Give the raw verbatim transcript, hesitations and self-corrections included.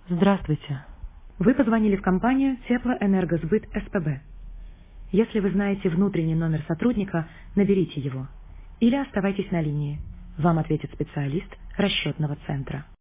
Здравствуйте. Вы позвонили в компанию Теплоэнергосбыт СПБ. Если вы знаете внутренний номер сотрудника, наберите его. Или оставайтесь на линии. Вам ответит специалист расчетного центра.